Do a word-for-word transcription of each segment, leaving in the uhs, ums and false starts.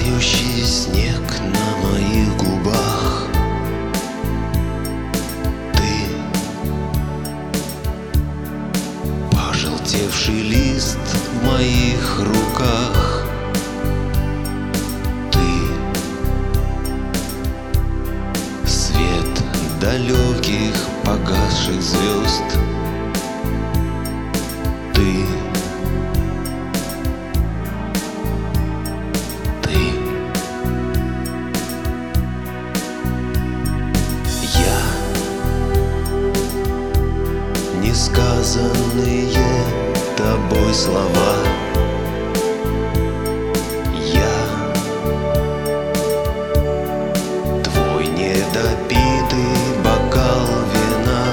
Тающий снег на моих губах, ты пожелтевший лист в моих руках, ты свет далеких погасших звезд, ты несказанные тобой слова. Я твой недопитый бокал вина.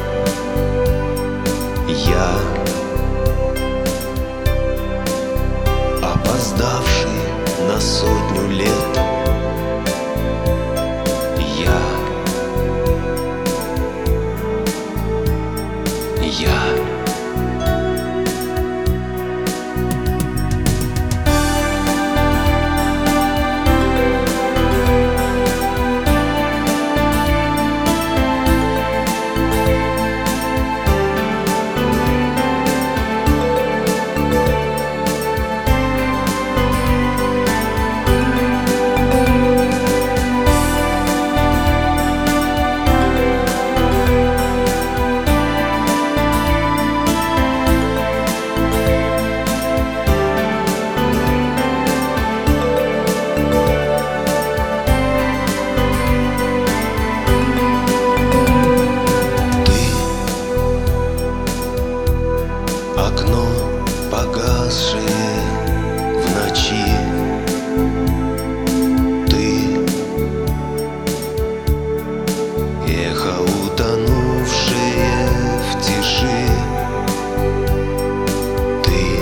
Я опоздавший на сотню лет. Я Я окно, погасшее в ночи, ты эхо, утонувшее в тиши, ты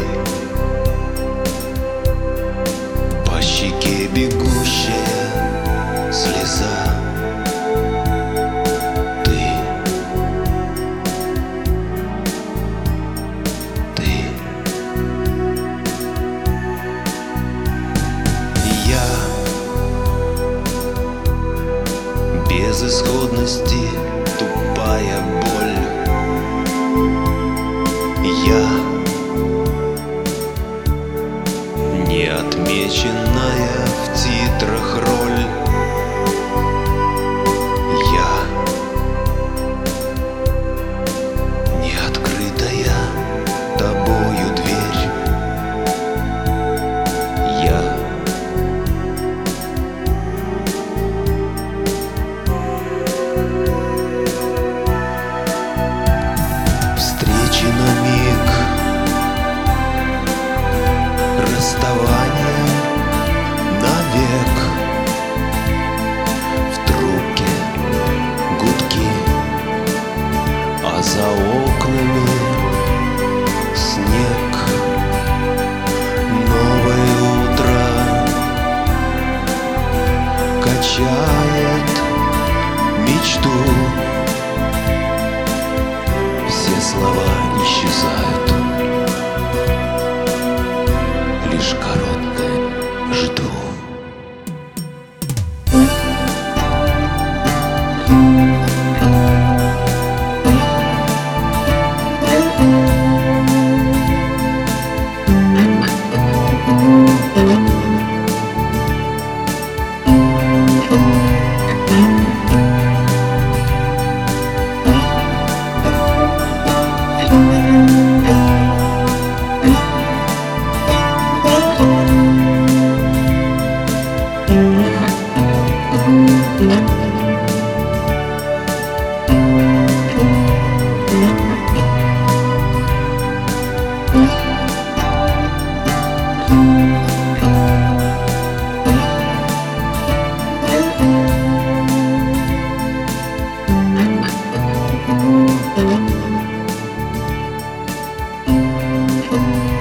по щеке бегущая слеза. Безысходности тупая боль. Я не отмеченная в титрах роль. Я не открытая тобою дверь. Я на миг, расставание навек. В трубке гудки, а за окнами снег. Новое утро качает мечту. Все слова исчезают, лишь короткое жду. Thank you.